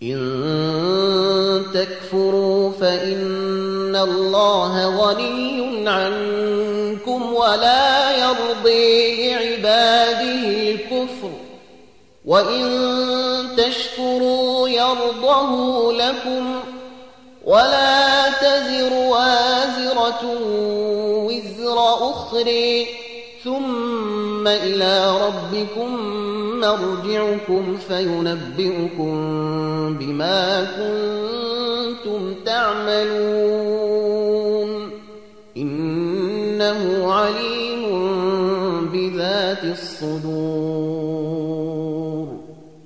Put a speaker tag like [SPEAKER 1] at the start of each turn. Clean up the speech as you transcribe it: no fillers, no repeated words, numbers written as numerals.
[SPEAKER 1] إن تكفروا فإن الله غني عنكم ولا يرضي لعباده الكفر وإن تشكروا يرضه لكم ولا تزر وازرة وزر أخرى ثم إلى ربكم مرجعكم فينبئكم بما كنتم تعملون إنه عليم بذات الصدور